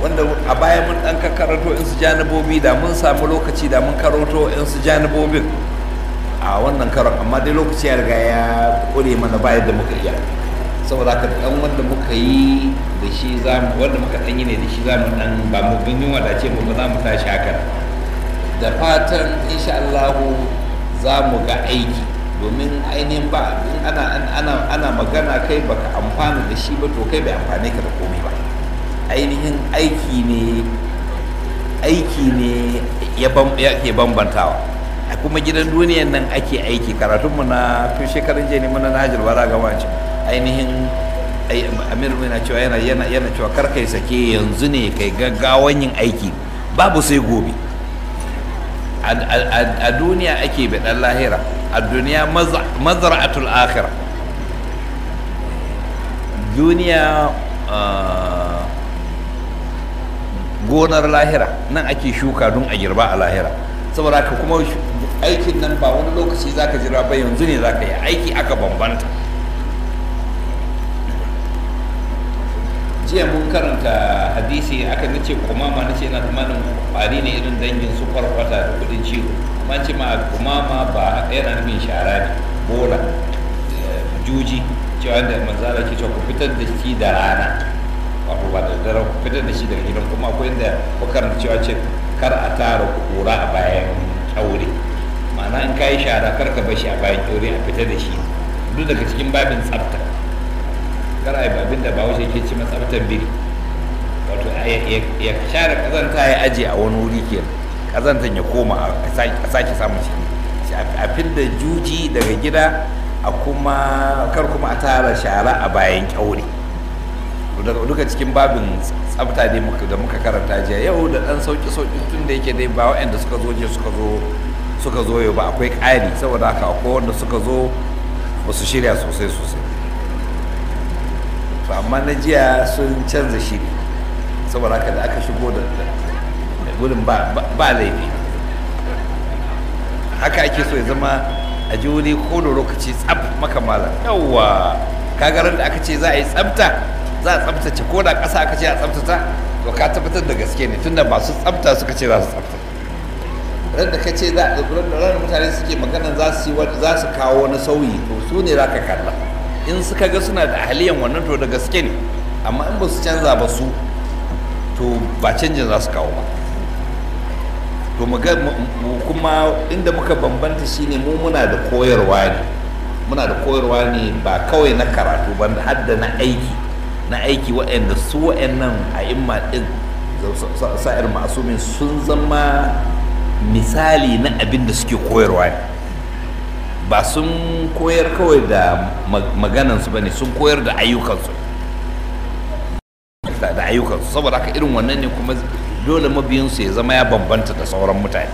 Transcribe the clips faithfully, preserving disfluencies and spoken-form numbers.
wanda a baya mun dan karanto in su janibobi da mun samu lokaci da mun karanto in su janibobin a wannan karon, amma dai lokaci ya riga ya kure mana bayan da muka iya, saboda haka dan wanda muka yi da shi zamu wanda muka dan yi ne da shi zamu dan ba mu bin wadace mu ba za mu tashi haka da fatan insha Allah za mu ga aiki, domin ainihin ba in ana ana ana magana kai baka amfana da shi ba to kai bai amfane ka da komai ba. Ainihin aiki ne aiki ne ya ke bambantawa, a kuma gidan duniyan nan ake aiki. Karatunmu na tun shekarun jiya ne muna na hajjar bara ga wancan ainihin amir mai na cewa yana yana yana cewa kar kai sake yanzu ne kai gaggawan yin aiki, babu sai gobe. A duniya ake bidan lahira, a duniya mazra'atul akhirah. Duniya gonar lahira, nan ake shuka don a girba a lahira. Saboda haka kuma aikin nan ba wani lokaci zaka jira ba, yanzu ne zaka yi aiki. Aka bambanta. Jiya mun karanta hadisi aka nace kumama, nace ina tsammanin kwari ne irin dangin su kwarkwata da kudin ciwo, amma ce ma kumama ba yana nufin shara ne, bola, juji, cewa da manzala ke cewa ku fitar da shi da rana, wato ba da dare ku fitar da shi daga gidan. Kuma akwai inda ku karanta cewa ce kar a tara kura a bayan kyaure, ma'ana in ka yi shara kar ka bar shi a bayan kyaure, a fitar da shi, duk daga cikin babin tsafta. Kar a yi babin da ba wuce ke ci matsaftar biri, wato ya share kazanta ya aje a wani wuri ke kazantan ya koma a sake samun shi, a fidda juji daga gida, a kuma kar kuma a tara shara a bayan kyaure. Duka cikin babin tsafta ne da muka karanta jiya. Yau da ɗan sauƙi-sauƙi tun da yake dai ba waɗanda suka zo je suka zo suka zo yau ba, akwai ƙari, saboda haka akwai wanda suka zo ba su shirya sosai sosai. To amma na jiya sun canza shiri, saboda haka da aka shigo da gudun ba laifi. Haka ake so ya zama a ji wuri ko da lokaci tsaf makamala. Yawwa kagarar da aka ce za a yi tsafta, za a tsaftace ko da ƙasa aka ce a tsaftata, to ka tabbatar da gaske ne, tunda masu tsafta suka ce za su tsafta. Ran da ka ce za a ran mutane suke magana za su za su kawo wani sauyi, to su ne za ka kalla. In suka ga suna da ahaliyan wannan to da gaske ne, amma in ba su canza ba su, to ba canjin za su kawo ba. To kuma inda muka bambanta shine mu muna da koyarwa ne, muna da koyarwa ne ba kawai na karatu ba, har da na aiki. na aiki waɗanda su waɗannan a imma ɗin sa'ir masumin sun zama misali na abin da suke koyarwa ne, ba sun koyar kawai da maganansu ba ne, sun koyar da ayyukansu da ayyukansu saboda haka irin wannan ne kuma dole mabiyinsu ya zama ya bambanta da sauran mutane.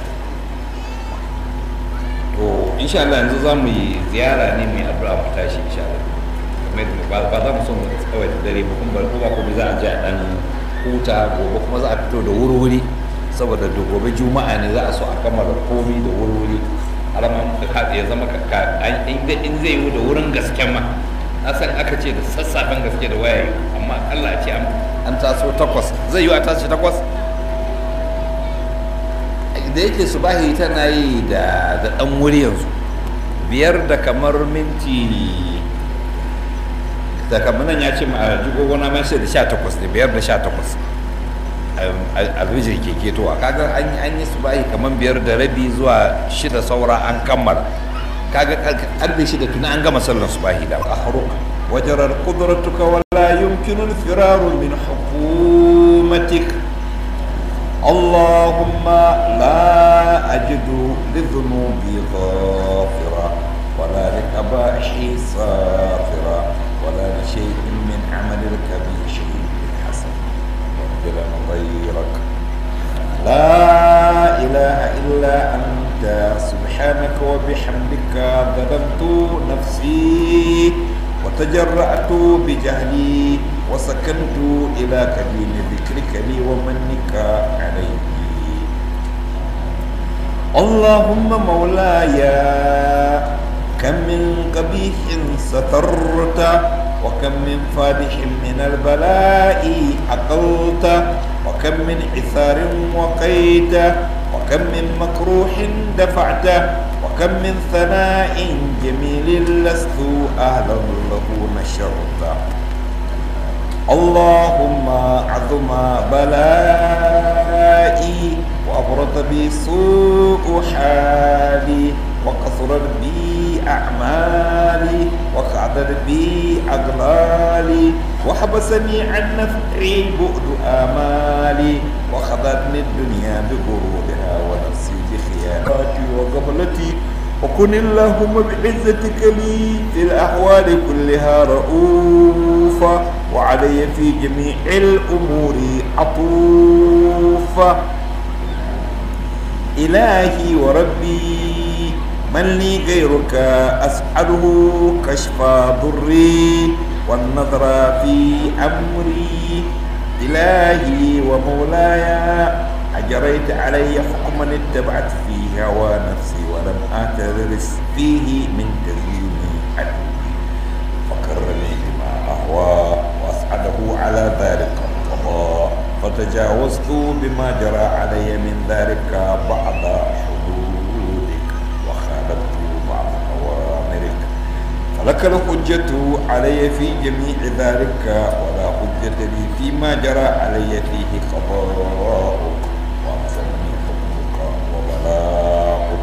To insha Allah yanzu za mu yi ziyara ne mai addu'a mu tashi insha Allah. Ba za mu son kawai da dare ba, kuma ba kuma za a ji a dan huta. Gobe kuma za a fito da wuri-wuri, saboda da gobe juma'a ne za a so a kammala komi da wuri-wuri, har ma ya zama in zai yi da wurin gasken ma. Na san aka ce da sassafen gaske da waya, amma Allah ce an taso takwas, zai yi a tashi takwas da yake subahi tana yi da dan wuri yanzu, biyar da kamar minti da kamar nan ya ce ma a jigo gona mai sai da sha takwas ne, biyar da sha takwas alfijir ke ketowa. Kaga an yi su bayi kamar biyar da rabi zuwa shida saura an kammala. Kaga karfe shida tuna an gama sallan su bayi da ahruka wajarar qudratuka wala yumkinu al-firaru min hukumatik. Allahumma la ajidu li dhunubi ghafira wala li qabahi safira ولا لشيء من عمل الكبير شيء بالحسن وانزلا غيرك لا إله إلا أنت سبحانك وبحمدك ظلمت نفسي وتجرأت بجهلي وسكنت إلى كبير ذكرك لي ومنك علي. اللهم مولاي كم من قبيح سترت وكم من فادح من البلاء أقلت وكم من عثار وقيت، وكم من مكروه دفعت، وكم من ثناء جميل لست أهلا له نشرت. اللهم عظم بلائي وأبرد بي سوء حالي، وكثرت بي أعمالي، وقعدت بي أغلالي، وحبسني عن نفعي بعد آمالي، وخذتني الدنيا بغرورها ونفسي بخياناتي وقبلتي. وكن اللهم بعزتك لي في الأحوال كلها رؤوفا، وعلي في جميع الأمور عطوفا. إلهي وربي من لي غيرك أسأله كشف ضري والنظر في أمري. إلهي ومولاي أجريت علي حكما اتبعت فيه هوى نفسي ولم أتدرس فيه من تزيين عدوي، فكرني بما أهوى وأسعده على ذلك القضاء، فتجاوزت بما جرى علي من ذلك بعض حدودك، وخالفت بعض أوامرك، فلك الحجة علي في جميع ذلك، ولا حجة لي فيما جرى علي فيه قضاؤك، وألزمني حكمك وبلاغك.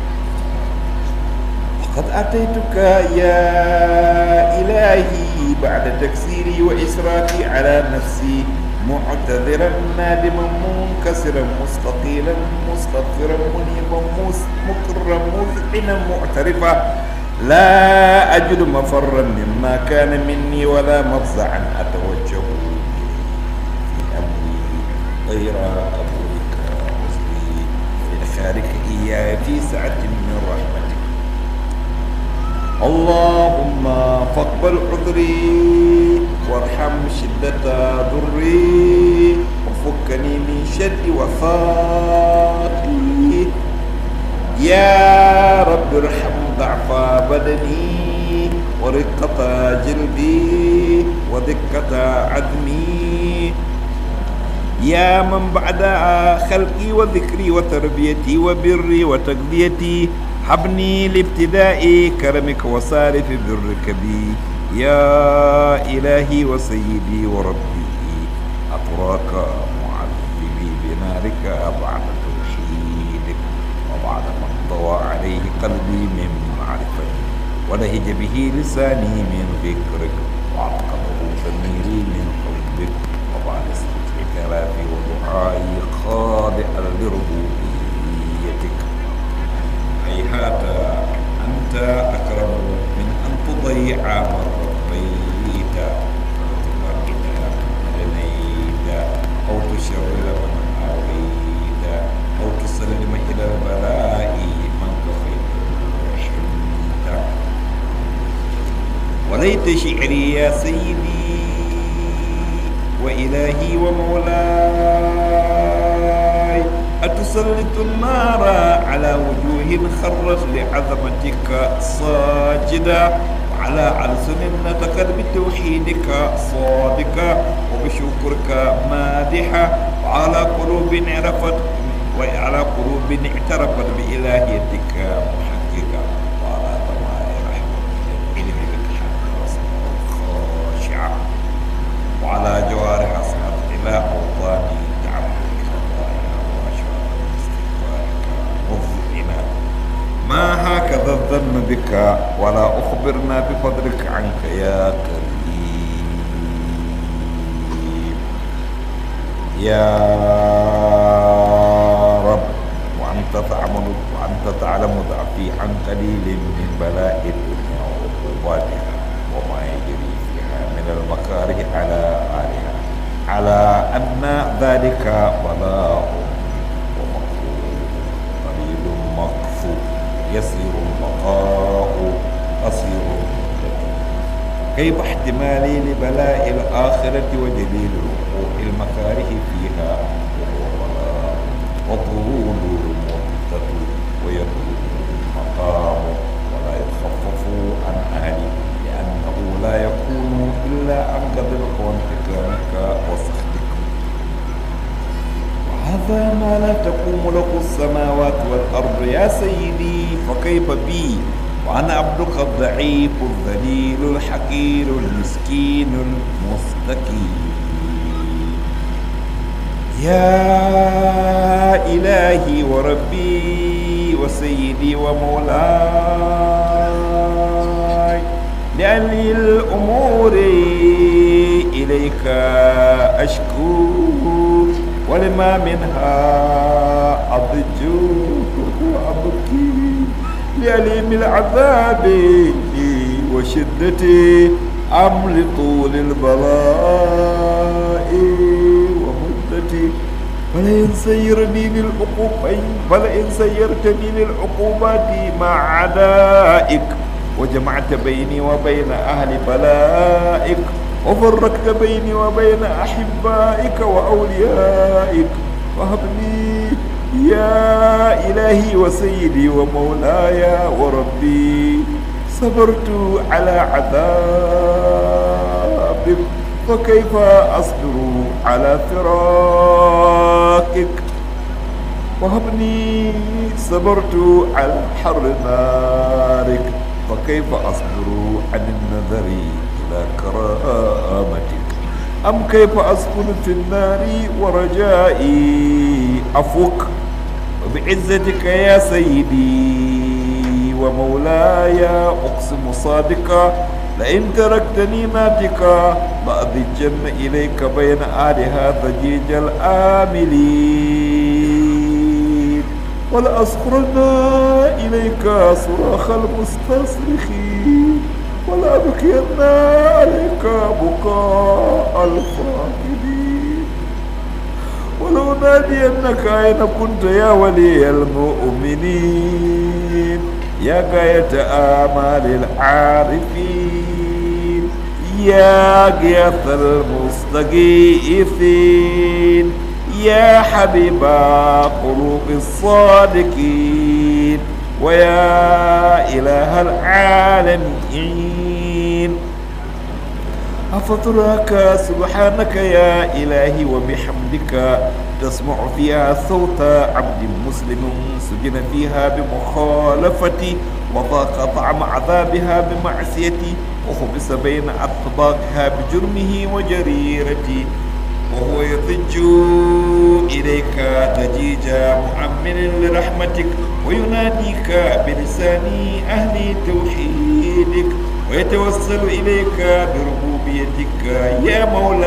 وقد أتيتك يا إلهي بعد تكسيري وإسرافي على نفسي، معتذرا نادما منكسرا مستقيلا مستغفرا منيبا مقرا مذعنا معترفا، لا أجد مفرا مما كان مني ولا مفزعا أتوجه في أمري غير قبولك وصلي بإدخالك إياي في سعة من رحمتك. اللهم فاقبل عذري وارحم شدة ضري، وفكني من شد وثاقي. يا رب ارحم ضعف بدني ورقة جلدي ودقة عظمي. يا من بعد خلقي وذكري وتربيتي وبري وتقضيتي، حبني لابتداء كرمك وصارف برك بي. يا إلهي وسيدي وربي، أتراك معذبي بنارك بعد توحيدك، وبعد ما انطوى عليه قلبي من معرفتك، ولهج به لساني من ذكرك، وعتقده ضميري من حبك، وبعد سمع كلامي ودعائي خاضعا لربوبيتك. هيهات أنت أكرم من أن تضيع من ربيت، وتبعد من لنيت، أو تشرر من آويت، أو تسلم إلى البلاء من كفيت ورحمت. وليت شعري يا سيدي وإلهي ومولاي، أتسلط النار على وجوه خرت لعظمتك ساجدة، وعلى ألسن نطقت بتوحيدك صادقة، وبشكرك مادحة، وعلى قلوب عرفت وعلى قلوب اعترفت بإلهيتك محققة، وعلى ضمائر علم بك خاشعة، وعلى جوارح أصحاب إلى أوطاني ما هكذا الظن بك، ولا أخبرنا بفضلك عنك يا كريم. يا رب وأنت تعلم وأنت تعلم ضعفي عن قليل من بلاء الدنيا وعقوباتها، وما يجري فيها من المكاره على آلها، على أن ذلك بلاء يسير البقاء قصير المدة. كيف احتمالي لبلاء الآخرة وجليل وقوع المكاره فيها، وهو بلاء وطول المدة ويطول المقام، ولا يخفف عن أهلي، لأنه لا يكون إلا عن قدرك وانتقامك وسخطك. هذا ما لا تقوم له السماوات والأرض يا سيدي، فكيف بي وأنا عبدك الضعيف الذليل الحقير المسكين المستكين. يا إلهي وربي وسيدي ومولاي، لأني الأمور إليك أشكو، ولما منها أضج وأبكي، لأليم العذاب وشدة أمر طول البلاء ومدتي. فلئن سيرني للعقوبين فلئن سيرتني للعقوبات مع عدائك، وجمعت بيني وبين أهل بلائك، وفرقت بيني وبين أحبائك وأوليائك، فهب لي يا إلهي وسيدي ومولاي وربي. صبرت على عذابك، فكيف أصبر على فراقك؟ وهبني صبرت على حر نارك، فكيف أصبر عن النذر إلى كرامتك؟ أم كيف أسكن في النار ورجائي أفك؟ وبعزتك يا سيدي ومولاي أقسم صادقا، لئن تركتني ناتك لأضجن إليك بين آلها ضجيج الآملين، ولأصخرن إليك صراخ المستصرخين، ولأبكين عليك بكاء الفاقدين، ولأنادينك أين كنت يا ولي المؤمنين، يا غاية آمال العارفين، يا غياث المستغيثين، يا حبيب قلوب الصادقين، ويا إله العالمين. أفتراك سبحانك يا إلهي وبحمدك تسمع فيها صوت عبد مسلم سجن فيها بمخالفتي، وضاق طعم عذابها بمعصيتي، وخبس بين أطباقها بجرمه وجريرتي، وهو يضج إليك ضجيج مؤمن لرحمتك، ويناديك بلسان أهل توحيدك، ويتوسل إليك بربوبيتك يا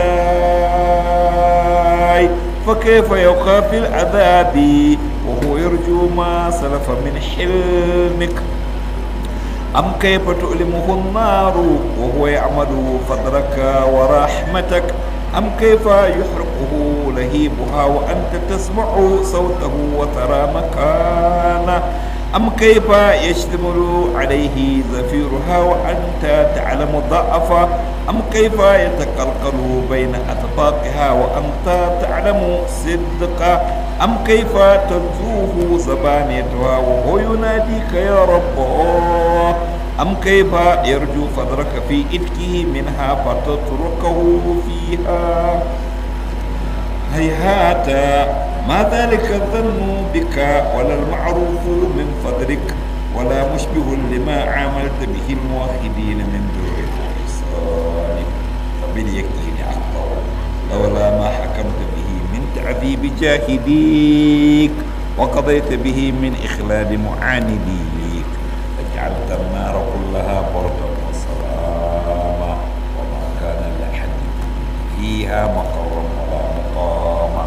مولاي. فكيف يخاف العذاب وهو يرجو ما سلف من حلمك؟ أم كيف تؤلمه النار وهو يعمل فضلك ورحمتك؟ أم كيف يحرقه لهيبها وأنت تسمع صوته وترى مكانه؟ أم كيف يشتمل عليه زفيرها وأنت تعلم ضعفه؟ أم كيف يتقلقل بين أطباقها وأنت تعلم صدقه؟ أم كيف تنزوه زبانيتها وهو يناديك يا رب؟ أم كيف يرجو فضلك في إتكه منها فتتركه فيها؟ هيهات ما ذلك الظن بك ولا المعروف من فضلك، ولا مشبه لما عاملت به الموحدين من دور الإحسان، فباليقين أخطأ لولا ما حكمت به من تعذيب جاهديك، وقضيت به من إخلاد معانديك، فجعلت النار كلها بردا وسلاما، وما كان لأحد فيها مقرا ولا مقاما،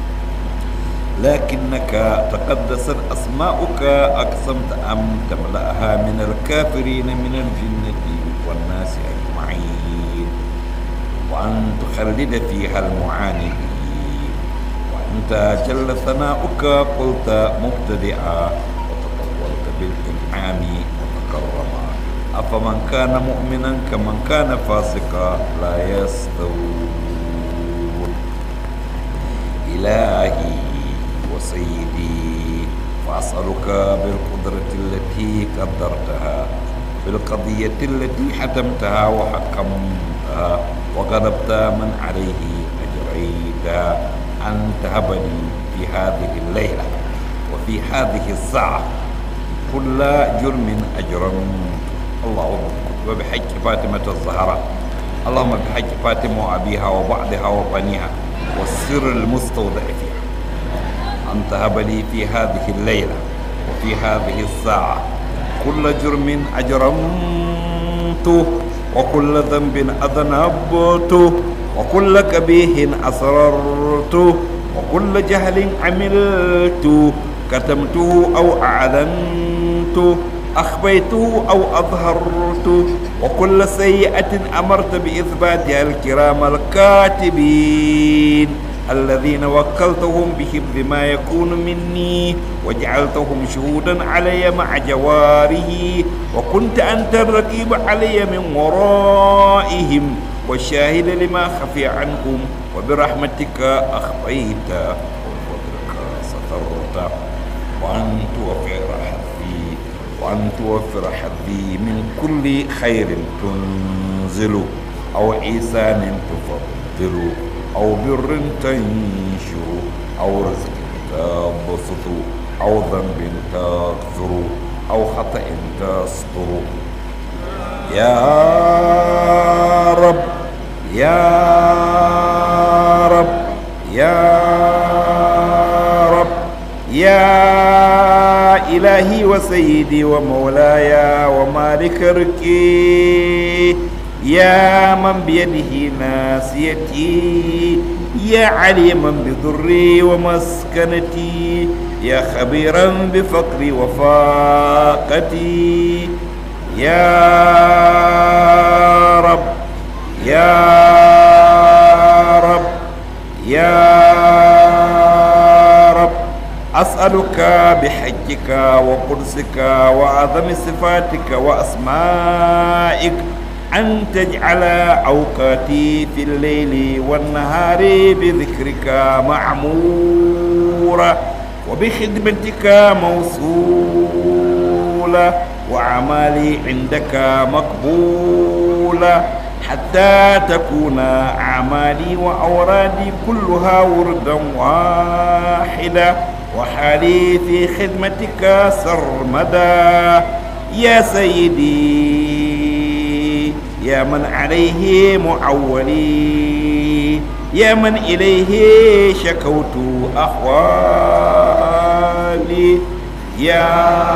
لكنك تقدست أسماؤك أقسمت أن تملأها من الكافرين من الجنة والناس أجمعين، وأن تخلد فيها المعاندين، وأنت جل ثناؤك قلت مبتدئا وتطولت بالإنعام متكرما، أفمن كان مؤمنا كمن كان فاسقا لا يستوون. إلهي وسيدي، فأسألك بالقدرة التي قدرتها، بالقضية التي حتمتها وحكمتها وغضبت من عليه أجريت، أن تهب لي في هذه الليلة وفي هذه الساعة كل جرم أجرمت. اللهم وبحق فاطمة الزهراء، اللهم بحق فاطمة وأبيها وبعضها وبنيها والسر المستودع فيها، أن تهب لي في هذه الليلة وفي هذه الساعة كل جرم أجرمت وكل ذنب أذنبت وكل كبيه أسررت وكل جهل عملت كتمته أو أعلنت أخفيته أو أظهرت وكل سيئة أمرت بإثباتها الكرام الكاتبين الذين وكلتهم بحفظ ما يكون مني وجعلتهم شهودا علي مع جواره وكنت أنت الرقيب علي من ورائهم والشاهد لما خفي عنهم وبرحمتك أخفيت وبفضلك سترت وأن توفر حظي وأن توفر حظي من كل خير تنزل أو إحسان تفضل أو بر تنشر أو رزق تبسط أو ذنب تغفر أو خطأ تستر يا رب يا رب يا رب يا إلهي وسيدي ومولاي ومالك ركي يا من بيده ناسيتي يا عليما بضري ومسكنتي يا خبيرا بفقري وفاقتي يا رب يا رب يا رب أسألك بحجك وقدسك وعظم صفاتك وأسمائك أن تجعل أوقاتي في الليل والنهار بذكرك معمورة وبخدمتك موصولة وأعمالي عندك مقبولة حتى تكون أعمالي وأورادي كلها وردا واحدة وحالي في خدمتك سرمدا يا سيدي يا من عليه معولي يا من إليه شكوت أحوالي يا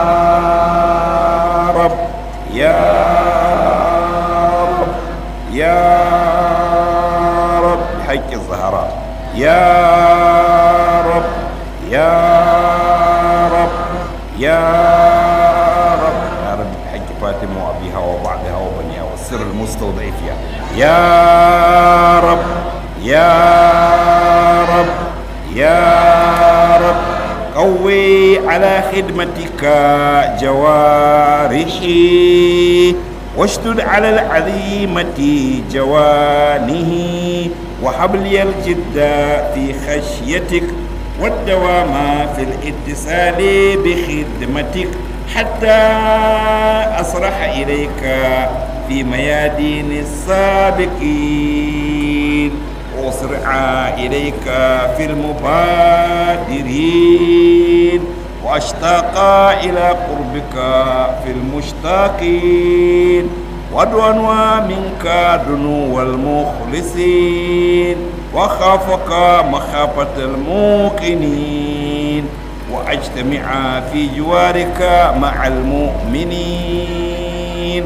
رب يا رب يا رب حق الزهراء يا رب يا رب يا رب يا رب حق فاطمة وأبيها وبعضها وبنيها والسر المستودع فيها يا رب يا رب يا رب قوي على خدمتك جوارحي واشدد على العظيمة جوانه وهب لي الجد في خشيتك والدوام في الاتصال بخدمتك حتى أصرح إليك في ميادين السابقين وأسرع إليك في المبادرين وأشتاق إلى قربك في المشتاقين وأدعو منك دنو المخلصين وخافك مخافة الموقنين وأجتمع في جوارك مع المؤمنين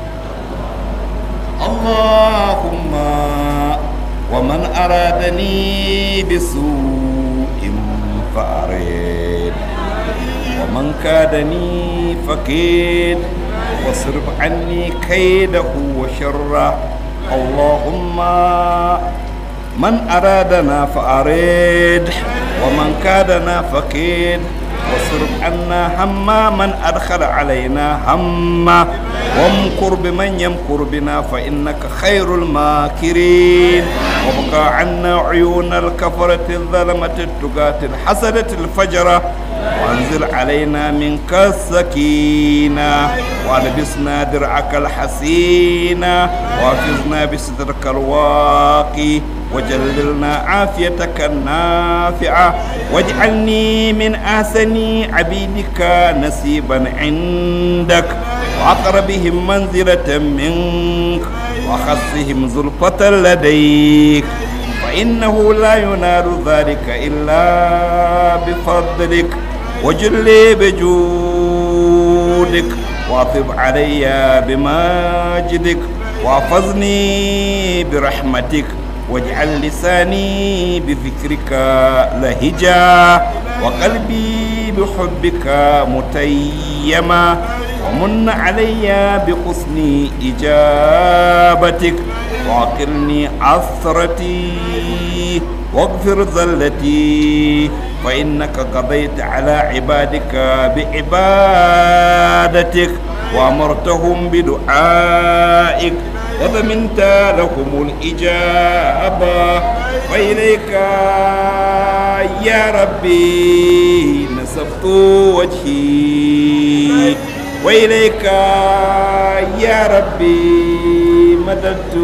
اللهم ومن أرادني بسوء فأرد ومن كادني فكيد واصرف عني كيده وشره اللهم من أرادنا فأرد ومن كادنا فكيد واصرف عنا هم من أدخل علينا هم وامكر بمن يمكر بنا فإنك خير الماكرين وابقى عنا عيون الكفرة الظلمة التقاة الحسدة الفجرة وانزل علينا منك السكينة والبسنا درعك الحسينة وافزنا بسترك الواقي وجللنا عافيتك النافعة واجعلني من أحسن عبيدك نسيبا عندك وأقربهم منزلة منك وأخصهم زلفة لديك فإنه لا ينال ذلك إلا بفضلك وجل بجودك واطب علي بماجدك واحفظني برحمتك واجعل لساني بذكرك لهجا وقلبي بحبك متيما ومن علي بحسن إجابتك وعقلني عثرتي واغفر زلتي فإنك قضيت على عبادك بعبادتك وأمرتهم بدعائك وضمنت لهم الإجابة فإليك يا ربي نسبت وجهي وإليك يا ربي مددت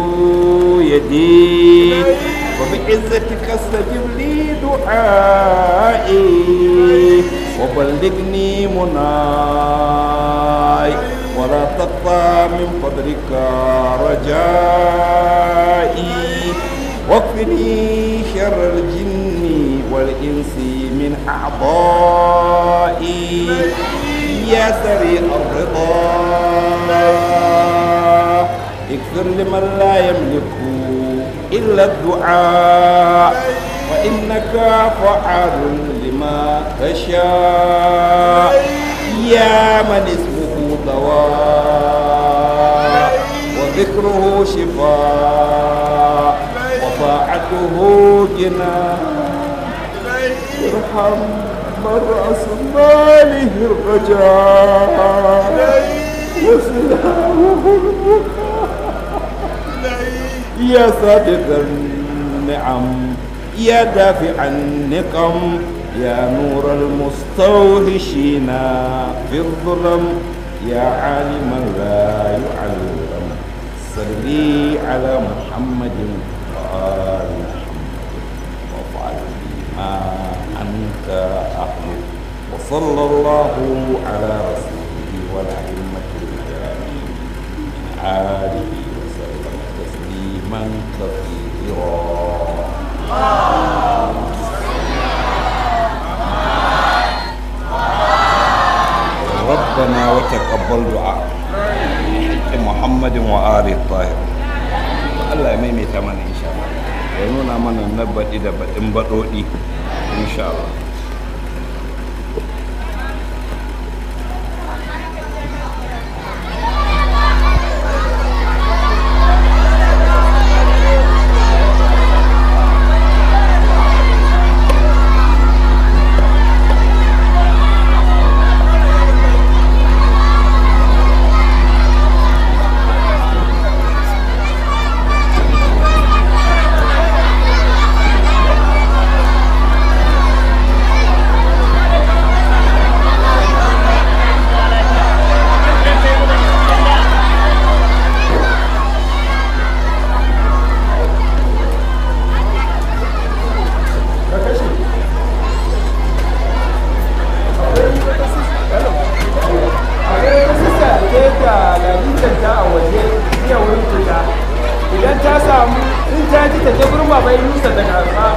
يدي وبعزتك استجب لي دعائي وبلغني مناي ولا تقطع من فضلك رجائي واكفني شر الجن والإنس من أعضائي يا سريع الرضا اغفر لمن لا يملك إلا الدعاء وإنك فعال لما تشاء يا من اسمه دواء وذكره شفاء وطاعته جنان ارحم من رأس ماله الرجاء وسلامه البكاء يا صادق النعم يا دافع النقم يا نور المستوحشين في الظلم يا عالما لا يعلم صلي على محمد وآل محمد وافعل بما أنت أهله وصلى الله على رسوله والأئمة الميامين من آله وسلم تسليما كثيرا. ربنا وتقبل دعاء محمد وآله الطاهر. الله يميمي ثمن إن شاء الله ونونا من النبت إذا بتنبطوا إن شاء الله. Idan ta samu in ta ji ta je gurin baba Yunusa da gasa.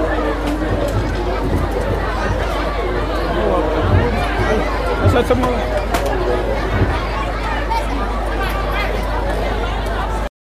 Sama